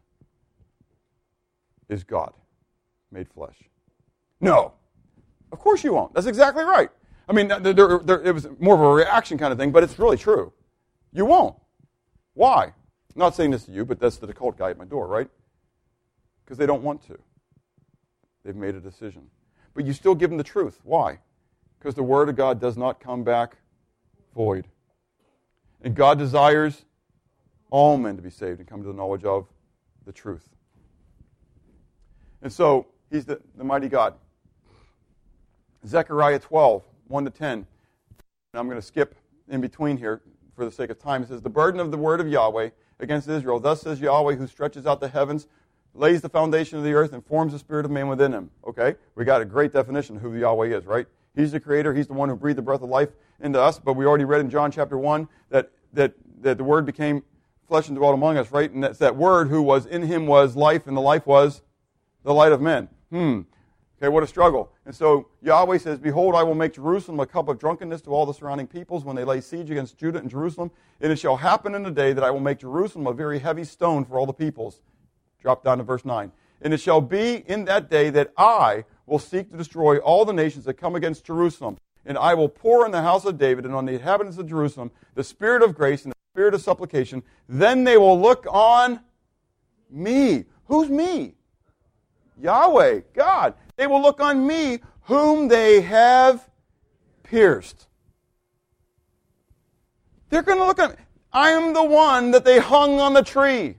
is God made flesh? No. Of course you won't. That's exactly right. I mean, there, there, there, it was more of a reaction kind of thing, but it's really true. You won't. Why? I'm not saying this to you, but that's the occult guy at my door, right? Because they don't want to. They've made a decision. But you still give them the truth. Why? Because the Word of God does not come back void. And God desires all men to be saved and come to the knowledge of the truth. And so, He's the, the mighty God. Zechariah twelve, one to ten. And I'm going to skip in between here for the sake of time. It says, the burden of the word of Yahweh against Israel. Thus says Yahweh, who stretches out the heavens, lays the foundation of the earth, and forms the spirit of man within him. Okay? We got a great definition of who Yahweh is, right? He's the creator. He's the one who breathed the breath of life into us. But we already read in John chapter one that, that, that the word became flesh and dwelt among us, right? And that's that word who was in him was life, and the life was the light of men. Hmm. Okay, what a struggle. And so Yahweh says, behold, I will make Jerusalem a cup of drunkenness to all the surrounding peoples when they lay siege against Judah and Jerusalem. And it shall happen in the day that I will make Jerusalem a very heavy stone for all the peoples. Drop down to verse nine. And it shall be in that day that I will seek to destroy all the nations that come against Jerusalem. And I will pour in the house of David and on the inhabitants of Jerusalem the spirit of grace and the spirit of supplication. Then they will look on me. Who's me? Yahweh, God. They will look on me, whom they have pierced. They're going to look on me. I am the one that they hung on the tree.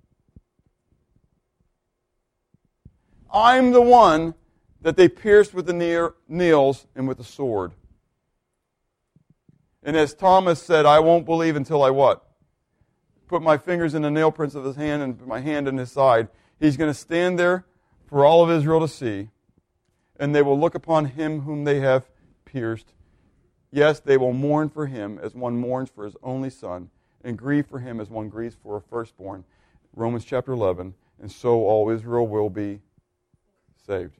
I'm the one that they pierced with the nails and with the sword. And as Thomas said, I won't believe until I what? Put my fingers in the nail prints of his hand and put my hand in his side. He's going to stand there for all of Israel to see, and they will look upon him whom they have pierced. Yes, they will mourn for him as one mourns for his only son, and grieve for him as one grieves for a firstborn. Romans chapter eleven, and so all Israel will be saved.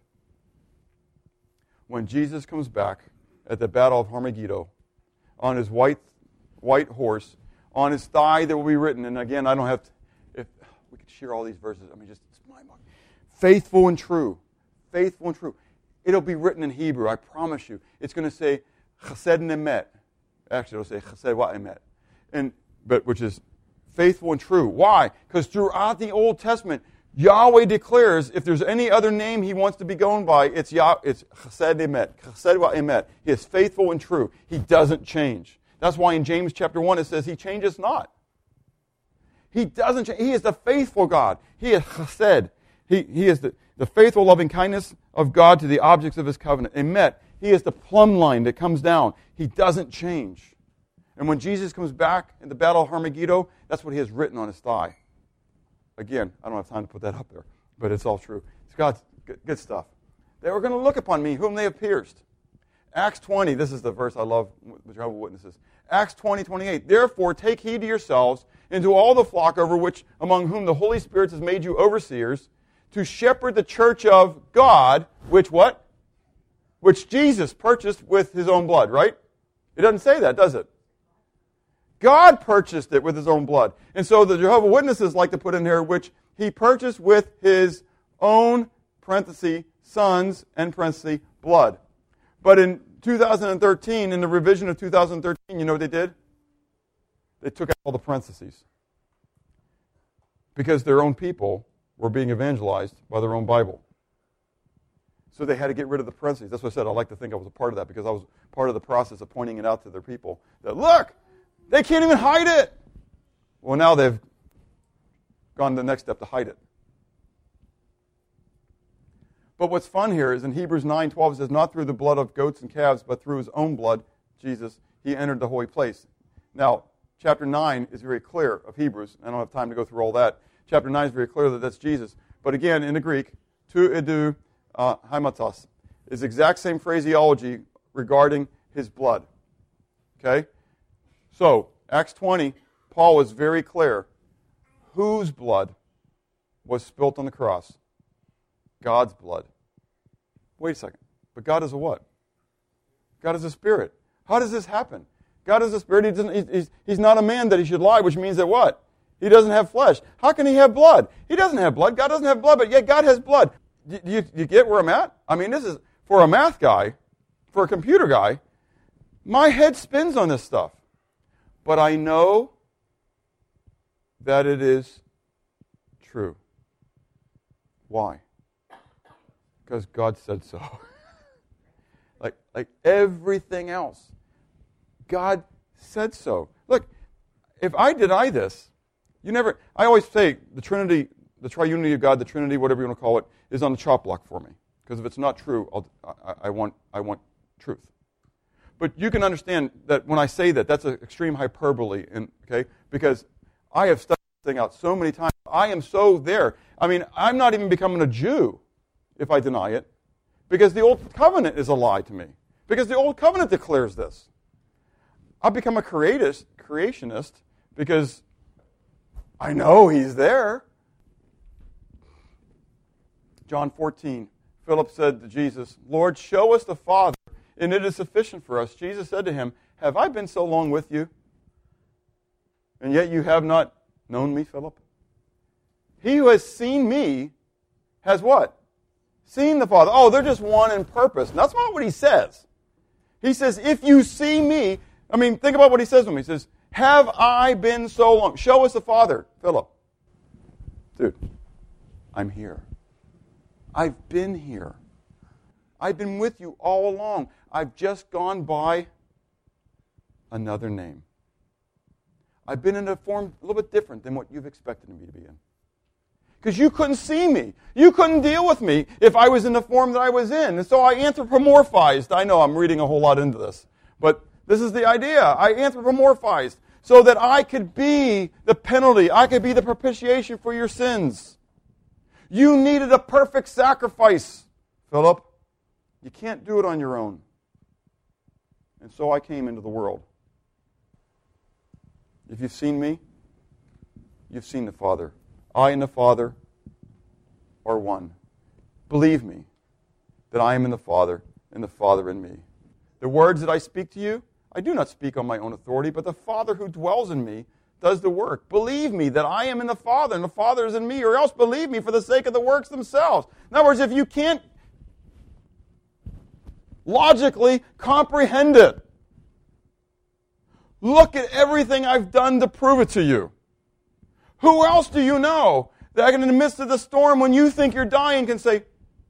When Jesus comes back at the battle of Armageddon, on his white white horse, on his thigh there will be written, and again, I don't have to, if we could share all these verses, I mean, just, it's mind-boggling. Faithful and true. faithful and true. It'll be written in Hebrew, I promise you. It's going to say chesed nemet. Actually, it'll say chesed wa emet, and but which is faithful and true. Why? Because throughout the Old Testament, Yahweh declares if there's any other name He wants to be going by, it's Yah, it's chesed emet, chesed wa emet. He is faithful and true. He doesn't change. That's why in James chapter one it says He changes not. He doesn't change. He is the faithful God. He is chesed. He, he is the, the faithful loving kindness of God to the objects of His covenant. Emet. He is the plumb line that comes down. He doesn't change. And when Jesus comes back in the battle of Armageddon, that's what He has written on His thigh. Again, I don't have time to put that up there, but it's all true. It's God's good, good stuff. They were going to look upon me, whom they have pierced. Acts twenty, this is the verse I love with Jehovah's Witnesses. Acts twenty, twenty-eight. Therefore, take heed to yourselves and to all the flock over which, among whom the Holy Spirit has made you overseers, to shepherd the church of God, which what? Which Jesus purchased with His own blood, right? It doesn't say that, does it? God purchased it with His own blood. And so the Jehovah's Witnesses like to put in there, which He purchased with His own, parenthesis, sons, and parenthesis, blood. But in two thousand thirteen, in the revision of two thousand thirteen, you know what they did? They took out all the parentheses. Because their own people were being evangelized by their own Bible. So they had to get rid of the parentheses. That's what I said. I like to think I was a part of that because I was part of the process of pointing it out to their people. That, look, they can't even hide it. Well, now they've gone the next step to hide it. But what's fun here is in Hebrews nine twelve, it says, not through the blood of goats and calves, but through His own blood, Jesus, He entered the holy place. Now, chapter nine is very clear of Hebrews. I don't have time to go through all that. Chapter nine is very clear that that's Jesus. But again, in the Greek, tu edu uh, haimatos is the exact same phraseology regarding His blood. Okay? So, Acts twenty, Paul was very clear. Whose blood was spilt on the cross? God's blood. Wait a second. But God is a what? God is a spirit. How does this happen? God is a spirit. He doesn't, he's, he's not a man that He should lie, which means that what? He doesn't have flesh. How can He have blood? He doesn't have blood. God doesn't have blood, but yet God has blood. Do you, you get where I'm at? I mean, this is, for a math guy, for a computer guy, my head spins on this stuff. But I know that it is true. Why? Because God said so. like, like everything else. God said so. Look, if I deny this, you never, I always say the Trinity, the triunity of God, the Trinity, whatever you want to call it, is on the chop block for me. Because if it's not true, I'll, I, I want, I want truth. But you can understand that when I say that, that's an extreme hyperbole, in, okay? Because I have studied this thing out so many times. I am so there. I mean, I'm not even becoming a Jew if I deny it. Because the Old Covenant is a lie to me. Because the Old Covenant declares this. I've become a creatist, creationist because I know He's there. John fourteen, Philip said to Jesus, Lord, show us the Father, and it is sufficient for us. Jesus said to him, have I been so long with you, and yet you have not known me, Philip? He who has seen me has what? Seen the Father. Oh, they're just one in purpose. And that's not what He says. He says, if you see me, I mean, think about what He says to him. He says, have I been so long? Show us the Father, Philip. Dude, I'm here. I've been here. I've been with you all along. I've just gone by another name. I've been in a form a little bit different than what you've expected me to be in. Because you couldn't see me. You couldn't deal with me if I was in the form that I was in. And so I anthropomorphized. I know I'm reading a whole lot into this. But this is the idea. I anthropomorphized so that I could be the penalty. I could be the propitiation for your sins. You needed a perfect sacrifice, Philip. You can't do it on your own. And so I came into the world. If you've seen me, you've seen the Father. I and the Father are one. Believe me that I am in the Father and the Father in me. The words that I speak to you, I do not speak on my own authority, but the Father who dwells in me does the work. Believe me that I am in the Father and the Father is in me, or else believe me for the sake of the works themselves. In other words, if you can't logically comprehend it. Look at everything I've done to prove it to you. Who else do you know that in the midst of the storm, when you think you're dying, can say,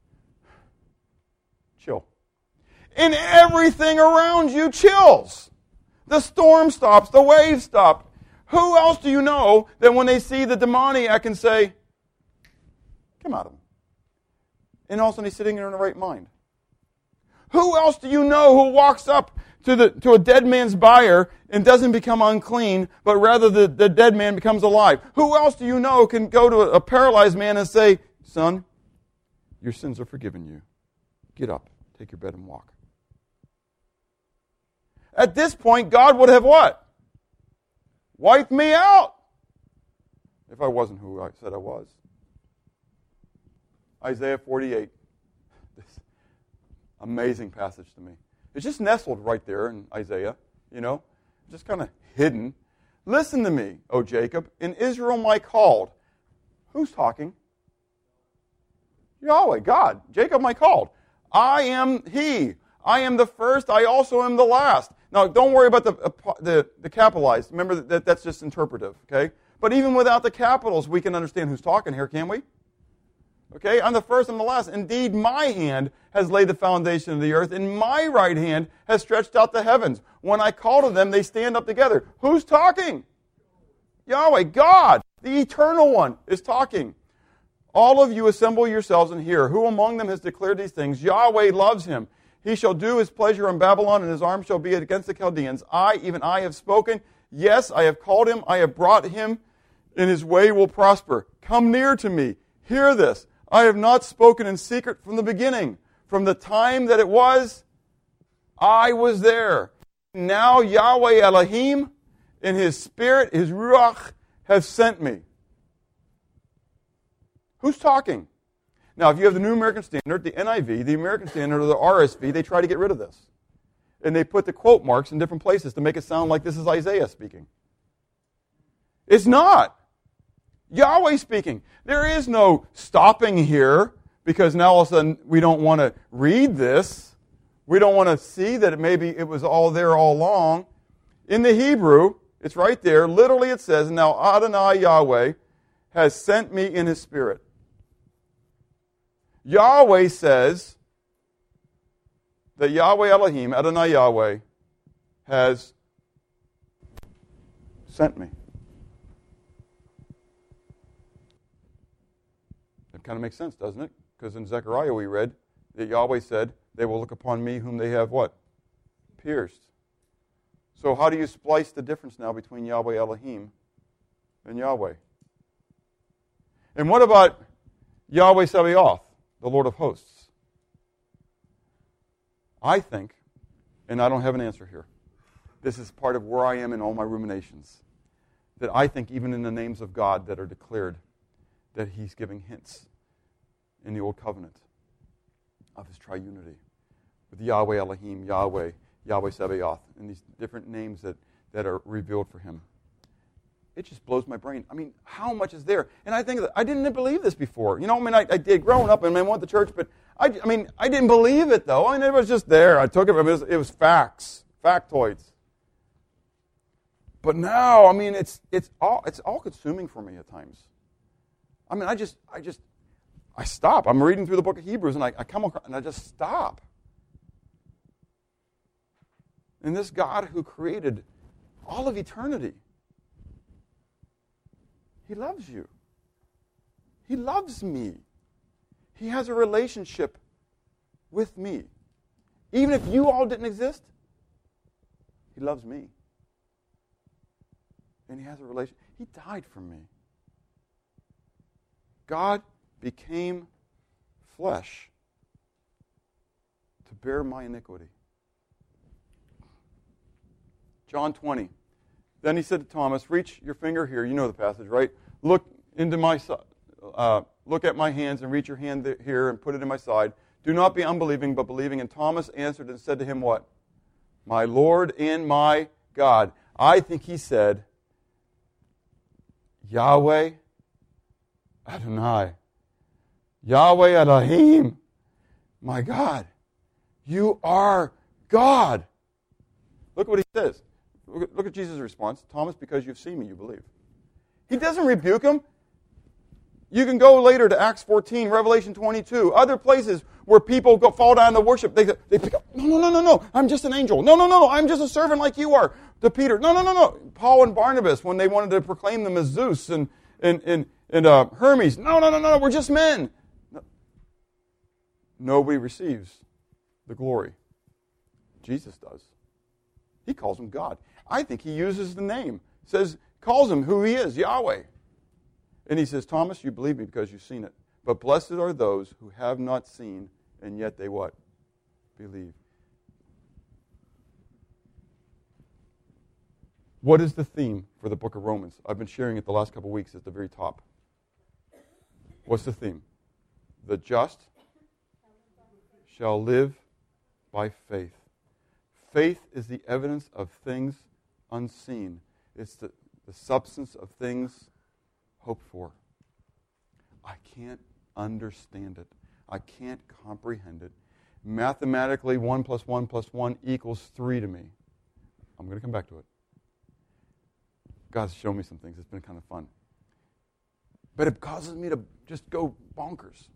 chill. And everything around you chills. The storm stops. The waves stop. Who else do you know that when they see the demoniac can say, come out of him? And all of a sudden he's sitting there in the right mind. Who else do you know who walks up to the to a dead man's bier and doesn't become unclean, but rather the, the dead man becomes alive? Who else do you know can go to a, a paralyzed man and say, son, your sins are forgiven you. Get up, take your bed and walk. At this point, God would have what? Wiped me out. If I wasn't who I said I was. Isaiah forty-eight. This amazing passage to me. It's just nestled right there in Isaiah, you know, just kind of hidden. Listen to me, O Jacob, in Israel my called. Who's talking? Yahweh, God. Jacob my called. I am he. I am the first, I also am the last. Now, don't worry about the the, the capitalized. Remember that that's just interpretive, okay? But even without the capitals, we can understand who's talking here, can't we? Okay, I'm the first and the last. Indeed, my hand has laid the foundation of the earth, and my right hand has stretched out the heavens. When I call to them, they stand up together. Who's talking? Yahweh, God, the eternal one, is talking. All of you assemble yourselves and hear. Who among them has declared these things? Yahweh loves him. He shall do his pleasure in Babylon, and his arm shall be against the Chaldeans. I, even I, have spoken. Yes, I have called him. I have brought him, and his way will prosper. Come near to me. Hear this. I have not spoken in secret from the beginning. From the time that it was, I was there. Now Yahweh Elohim, in his spirit, his Ruach, has sent me. Who's talking? Now, if you have the New American Standard, the N I V, the American Standard, or the R S V, they try to get rid of this. And they put the quote marks in different places to make it sound like this is Isaiah speaking. It's not. Yahweh speaking. There is no stopping here because now all of a sudden we don't want to read this. We don't want to see that it maybe it was all there all along. In the Hebrew, it's right there. Literally it says, now Adonai Yahweh has sent me in his spirit. Yahweh says that Yahweh Elohim, Adonai Yahweh, has sent me. That kind of makes sense, doesn't it? Because in Zechariah we read that Yahweh said, they will look upon me whom they have what? Pierced. So how do you splice the difference now between Yahweh Elohim and Yahweh? And what about Yahweh Sabaoth, the Lord of hosts? I think, and I don't have an answer here, this is part of where I am in all my ruminations, that I think even in the names of God that are declared, that he's giving hints in the Old Covenant of his triunity. With Yahweh Elohim, Yahweh, Yahweh Sabaoth, and these different names that, that are revealed for him. It just blows my brain. I mean, how much is there? And I think that I didn't believe this before. You know, I mean, I, I did growing up, and I went to church, but I, I mean, I didn't believe it, though. I mean, it was just there. I took it. It was, it was facts, factoids. But now, I mean, it's it's all it's all consuming for me at times. I mean, I just I just I stop. I'm reading through the book of Hebrews, and I, I come across, and I just stop. And this God who created all of eternity, he loves you. He loves me. He has a relationship with me. Even if you all didn't exist, he loves me. And he has a relation. He died for me. God became flesh to bear my iniquity. John twenty. Then he said to Thomas, reach your finger here. You know the passage, right? Look into my uh, look at my hands and reach your hand th- here and put it in my side. Do not be unbelieving, but believing. And Thomas answered and said to him, what? My Lord and my God. I think he said, Yahweh Adonai. Yahweh Elohim. My God. You are God. Look what he says. Look at, look at Jesus' response. Thomas, because you've seen me, you believe. He doesn't rebuke him. You can go later to Acts fourteen, Revelation twenty-two, other places where people go fall down to worship. They, they pick up, no, no, no, no, no, I'm just an angel. No, no, no, no, I'm just a servant like you are. To Peter, no, no, no, no. Paul and Barnabas, when they wanted to proclaim them as Zeus and, and, and, and uh, Hermes, no, no, no, no, we're just men. No. Nobody receives the glory. Jesus does. He calls him God. I think he uses the name. Says, calls him who he is, Yahweh. And he says, Thomas, you believe me because you've seen it. But blessed are those who have not seen, and yet they what? Believe. What is the theme for the book of Romans? I've been sharing it the last couple of weeks at the very top. What's the theme? The just shall live by faith. Faith is the evidence of things unseen. It's the, the substance of things hoped for. I can't understand it. I can't comprehend it. Mathematically, one plus one plus one equals three to me. I'm going to come back to it. God's shown me some things. It's been kind of fun. But it causes me to just go bonkers.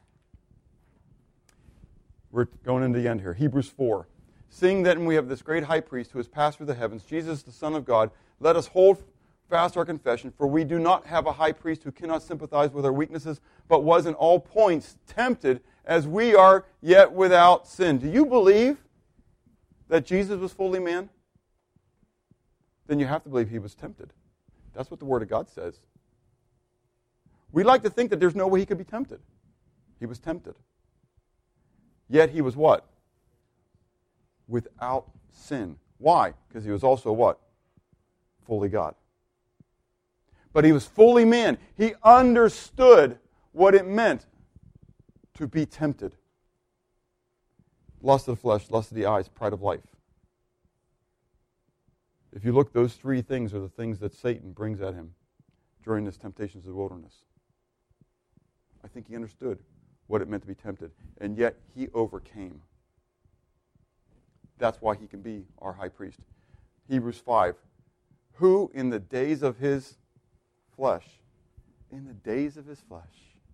We're going into the end here. Hebrews four. Seeing then we have this great high priest who has passed through the heavens, Jesus the Son of God, let us hold fast our confession, for we do not have a high priest who cannot sympathize with our weaknesses, but was in all points tempted as we are, yet without sin. Do you believe that Jesus was fully man? Then you have to believe he was tempted. That's what the Word of God says. We like to think that there's no way he could be tempted. He was tempted. Yet he was what? Without sin. Why? Because he was also what? Fully God. But he was fully man. He understood what it meant to be tempted. Lust of the flesh, lust of the eyes, pride of life. If you look, those three things are the things that Satan brings at him during his temptations of the wilderness. I think he understood what it meant to be tempted, and yet he overcame. That's why he can be our high priest. Hebrews five. Who in the days of his flesh, in the days of his flesh.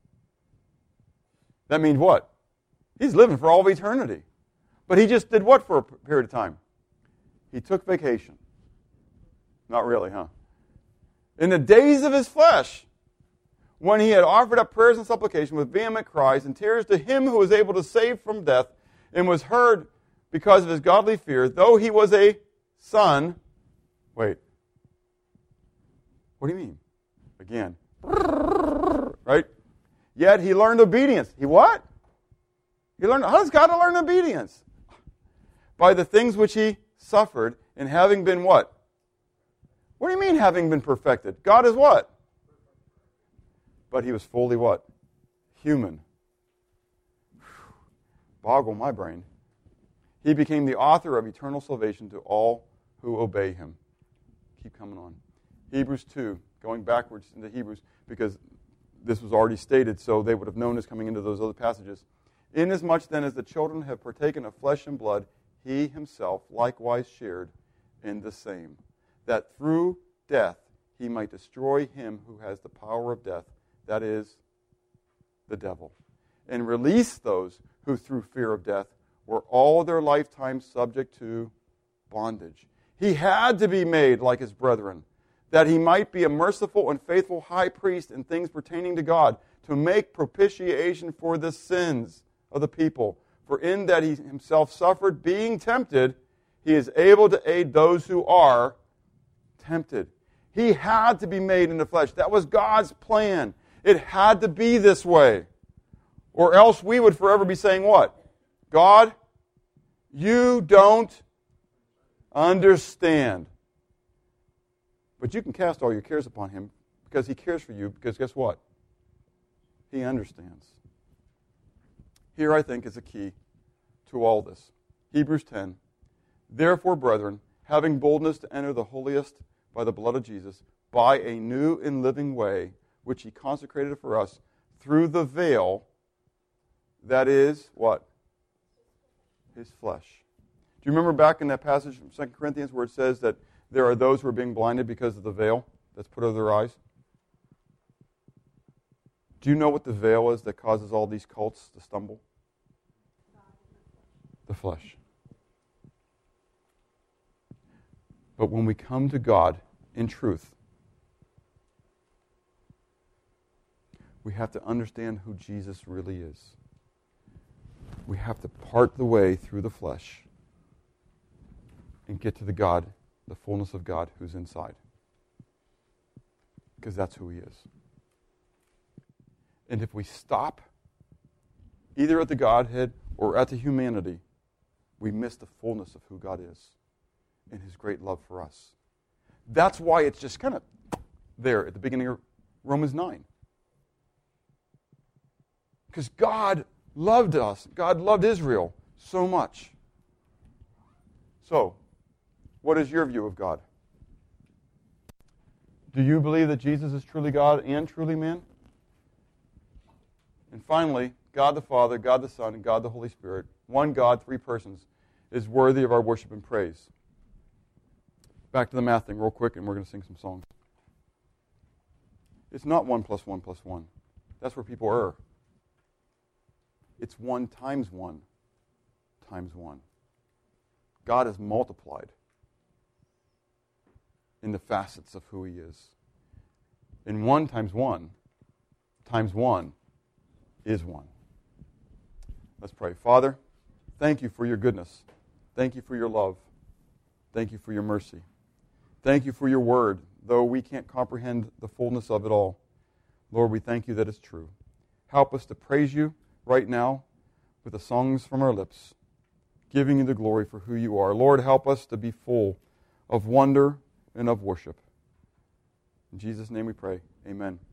That means what? He's living for all of eternity. But he just did what for a period of time? He took vacation. Not really, huh? In the days of his flesh, when he had offered up prayers and supplication with vehement cries and tears to him who was able to save from death, and was heard because of his godly fear, though he was a son. Wait. What do you mean? Again. Right? Yet he learned obedience. He what? He learned. How does God learn obedience? By the things which he suffered, and having been what? What do you mean having been perfected? God is what? But he was fully what? Human. Boggle my brain. He became the author of eternal salvation to all who obey him. Keep coming on. Hebrews two, going backwards into Hebrews, because this was already stated, so they would have known this coming into those other passages. Inasmuch then as the children have partaken of flesh and blood, he himself likewise shared in the same, that through death he might destroy him who has the power of death, that is, the devil, and release those who through fear of death were all their lifetime subject to bondage. He had to be made like his brethren, that he might be a merciful and faithful high priest in things pertaining to God, to make propitiation for the sins of the people. For in that he himself suffered, being tempted, he is able to aid those who are tempted. He had to be made in the flesh. That was God's plan. It had to be this way. Or else we would forever be saying what? God, you don't understand. But you can cast all your cares upon him because he cares for you, because guess what? He understands. Here, I think, is a key to all this. Hebrews ten. Therefore, brethren, having boldness to enter the holiest by the blood of Jesus, by a new and living way, which he consecrated for us through the veil, that is, what? his flesh. Do you remember back in that passage from Second Corinthians where it says that there are those who are being blinded because of the veil that's put over their eyes? Do you know what the veil is that causes all these cults to stumble? The flesh. But when we come to God in truth, we have to understand who Jesus really is. We have to part the way through the flesh and get to the God, the fullness of God who's inside. Because that's who he is. And if we stop either at the Godhead or at the humanity, we miss the fullness of who God is and his great love for us. That's why it's just kind of there at the beginning of Romans nine. Because God loved us. God loved Israel so much. So, what is your view of God? Do you believe that Jesus is truly God and truly man? And finally, God the Father, God the Son, and God the Holy Spirit, one God, three persons, is worthy of our worship and praise. Back to the math thing real quick, and we're going to sing some songs. It's not one plus one plus one. That's where people err. It's one times one times one. God is multiplied in the facets of who he is. And one times one times one is one. Let's pray. Father, thank you for your goodness. Thank you for your love. Thank you for your mercy. Thank you for your word, though we can't comprehend the fullness of it all. Lord, we thank you that it's true. Help us to praise you right now with the songs from our lips, giving you the glory for who you are. Lord, help us to be full of wonder and of worship. In Jesus' name we pray. Amen.